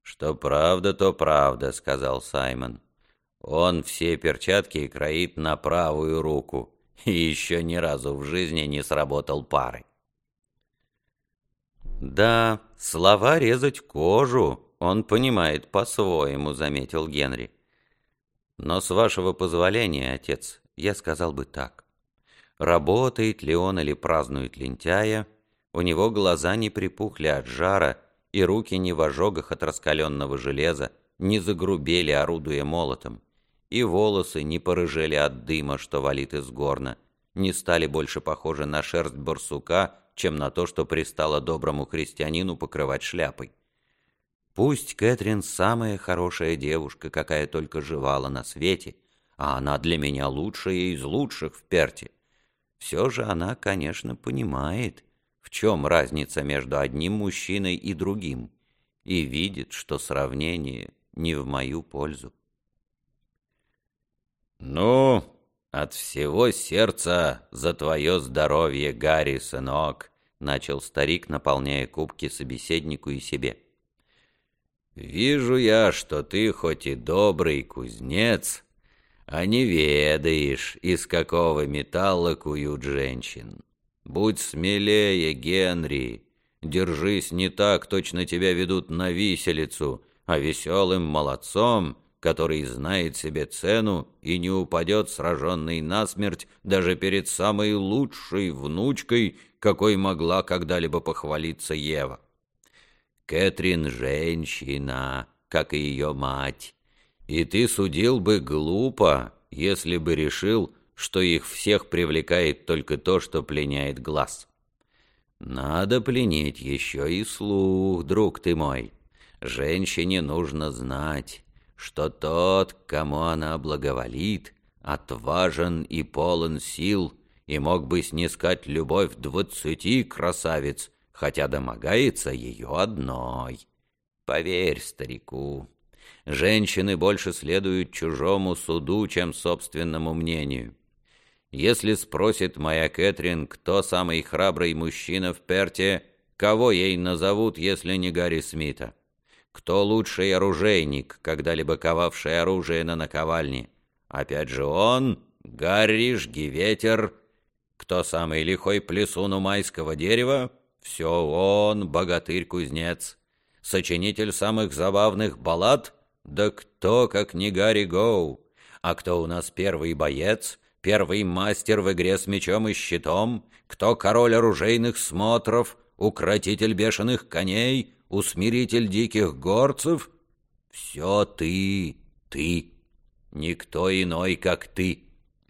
«Что правда, то правда», — сказал Саймон. «Он все перчатки кроит на правую руку и еще ни разу в жизни не сработал пары». «Да, слова резать кожу он понимает по-своему», — заметил Генри. «Но с вашего позволения, отец, я сказал бы так. Работает ли он или празднует лентяя, у него глаза не припухли от жара, и руки не в ожогах от раскаленного железа, не загрубели, орудуя молотом, и волосы не порыжели от дыма, что валит из горна, не стали больше похожи на шерсть барсука, чем на то, что пристало доброму христианину покрывать шляпой. Пусть Кэтрин самая хорошая девушка, какая только живала на свете, а она для меня лучшая из лучших в Перте. Все же она, конечно, понимает, в чем разница между одним мужчиной и другим, и видит, что сравнение не в мою пользу. «Ну, от всего сердца за твое здоровье, Гарри, сынок», — начал старик, наполняя кубки собеседнику и себе. «Вижу я, что ты хоть и добрый кузнец, а не ведаешь, из какого металла куют женщин. Будь смелее, Генри, держись не так, точно тебя ведут на виселицу, а веселым молодцом, который знает себе цену и не упадет сраженный насмерть даже перед самой лучшей внучкой, какой могла когда-либо похвалиться Ева. Кэтрин — женщина, как и ее мать, и ты судил бы глупо, если бы решил, что их всех привлекает только то, что пленяет глаз. Надо пленить еще и слух, друг ты мой. Женщине нужно знать, что тот, к кому она благоволит, отважен и полон сил, и мог бы снискать любовь 20 красавиц, хотя домогается ее одной. Поверь старику, женщины больше следуют чужому суду, чем собственному мнению. Если спросит моя Кэтрин, кто самый храбрый мужчина в Перте, кого ей назовут, если не Гарри Смита? Кто лучший оружейник, когда-либо ковавший оружие на наковальне? Опять же он, Гарри Жгиветер. Кто самый лихой плесун у майского дерева? Все он, богатырь-кузнец. Сочинитель самых забавных баллад? Да кто, как не Гарри Гоу? А кто у нас первый боец? Первый мастер в игре с мечом и щитом? Кто король оружейных смотров? Укротитель бешеных коней? Усмиритель диких горцев? Все ты. Никто иной, как ты.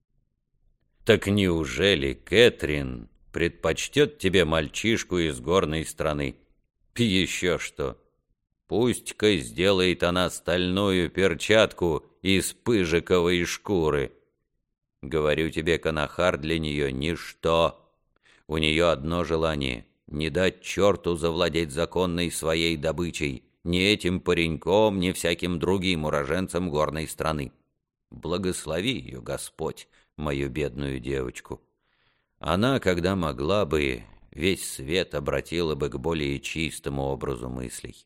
Так неужели Кэтрин предпочтет тебе мальчишку из горной страны? Еще что. Пусть-ка сделает она стальную перчатку из пыжиковой шкуры. Говорю тебе, Канахар для нее ничто. У нее одно желание — не дать черту завладеть законной своей добычей, ни этим пареньком, ни всяким другим уроженцем горной страны. Благослови ее, Господь, мою бедную девочку. Она, когда могла бы, весь свет обратила бы к более чистому образу мыслей.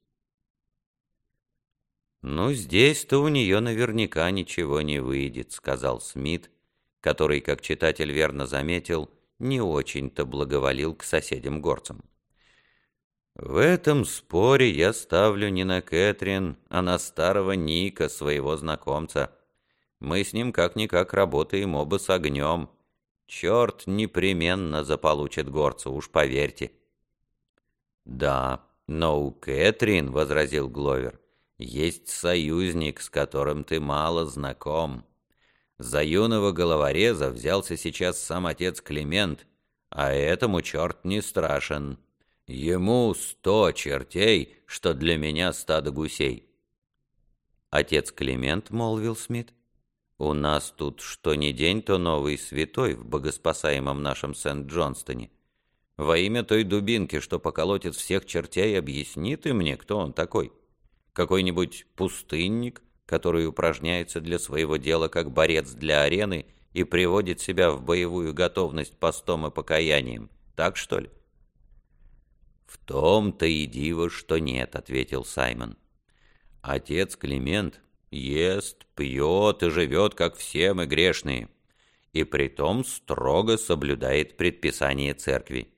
«Ну, здесь-то у нее наверняка ничего не выйдет», — сказал Смит, который, как читатель верно заметил, не очень-то благоволил к соседям-горцам. «В этом споре я ставлю не на Кэтрин, а на старого Ника, своего знакомца. Мы с ним как-никак работаем оба с огнем. Черт непременно заполучит горца, уж поверьте». «Да, но у Кэтрин, — возразил Гловер, — есть союзник, с которым ты мало знаком. За юного головореза взялся сейчас сам отец Климент, а этому черт не страшен. Ему 100 чертей, что для меня стадо гусей». «Отец Климент, — молвил Смит, — у нас тут что ни день, то новый святой в богоспасаемом нашем Сент-Джонстоне. Во имя той дубинки, что поколотит всех чертей, объясни ты мне, кто он такой? Какой-нибудь пустынник, который упражняется для своего дела как борец для арены и приводит себя в боевую готовность постом и покаянием? Так, что ли?» «В том-то и диво, что нет», — ответил Саймон. Отец Климент ест, пьет и живет, как все мы грешные, и притом строго соблюдает предписание церкви.